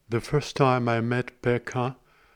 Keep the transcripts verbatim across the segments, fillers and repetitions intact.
The first time I met Pekka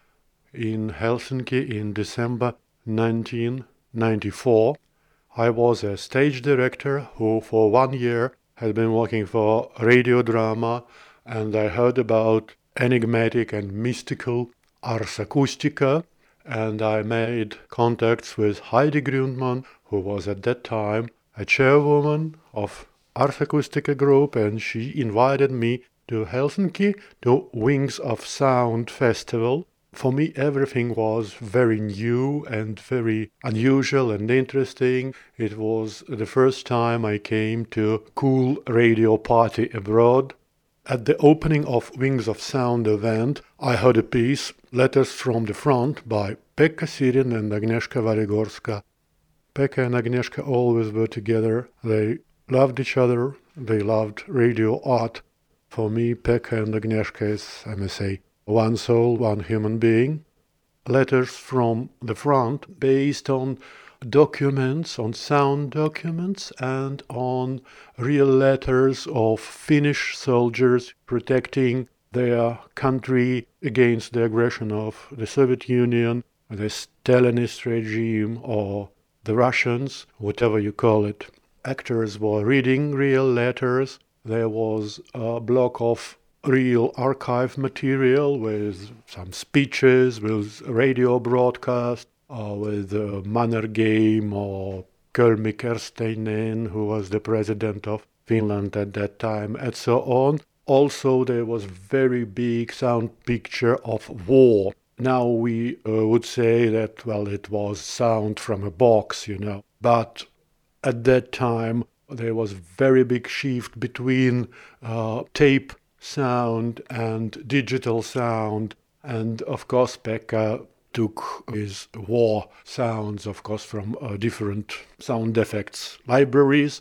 in Helsinki in December nineteen ninety-four, I was a stage director who for one year had been working for radio drama, and I heard about enigmatic and mystical Ars Acustica, and I made contacts with Heidi Grundmann, who was at that time a chairwoman of Ars Acustica group, and she invited me to Helsinki to Wings of Sound festival. For me, everything was very new and very unusual and interesting. It was the first time I came to cool radio party abroad. At the opening of Wings of Sound event, I heard a piece, Letters from the Front, by Pekka Sirin and Agnieszka Warygorska. Pekka and Agnieszka always were together. They loved each other. They loved radio art. For me, Pekka and Agnieszka is, I may say, one soul, one human being. Letters from the Front, based on documents, on sound documents, and on real letters of Finnish soldiers protecting their country against the aggression of the Soviet Union, the Stalinist regime, or the Russians, whatever you call it. Actors were reading real letters. There was a block of real archive material with some speeches, with radio broadcast, uh, with uh, Mannerheim or Kölmi Kersteinen, who was the president of Finland at that time, and so on. Also, there was very big sound picture of war. Now we uh, would say that, well, it was sound from a box, you know. But at that time, there was very big shift between uh, tape sound and digital sound. And of course, Pekka took his war sounds, of course, from uh, different sound effects libraries,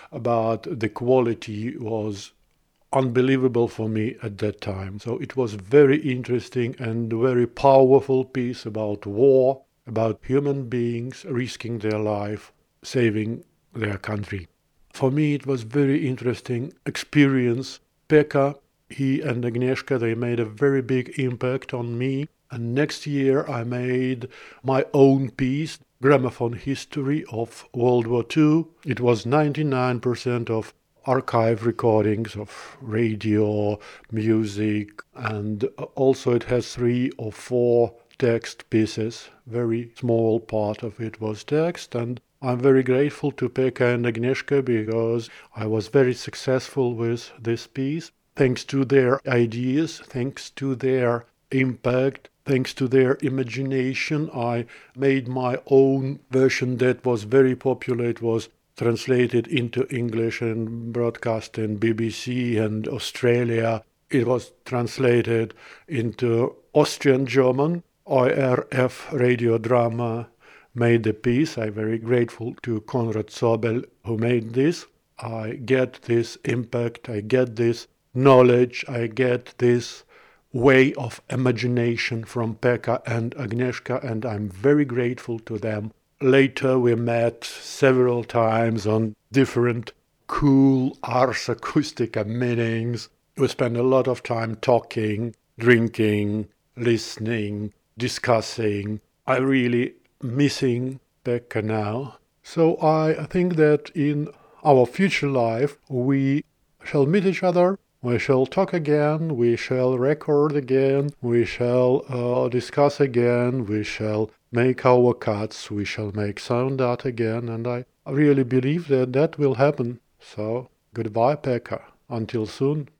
but the quality was unbelievable for me at that time. So it was very interesting and very powerful piece about war, about human beings risking their life, saving their country. For me, it was very interesting experience. Pekka, he and Agnieszka, they made a very big impact on me. And next year I made my own piece, Gramophone History of World War Two. It was ninety-nine percent of archive recordings of radio, music, and also it has three or four text pieces. Very small part of it was text, and I'm very grateful to Pekka and Agnieszka because I was very successful with this piece. Thanks to their ideas, thanks to their impact, thanks to their imagination, I made my own version that was very popular. It was translated into English and broadcast in B B C and Australia. It was translated into Austrian German. O R F Radio Drama made the piece. I'm very grateful to Konrad Sobel who made this. I get this impact, I get this knowledge, I get this way of imagination from Pekka and Agnieszka, and I'm very grateful to them. Later we met several times on different cool Ars Acustica meetings. We spent a lot of time talking, drinking, listening, discussing. I'm really missing Pekka now. So I think that in our future life we shall meet each other. We shall talk again, we shall record again, we shall uh, discuss again, we shall make our cuts, we shall make sound art again, and I really believe that that will happen. So, goodbye, Pekka. Until soon.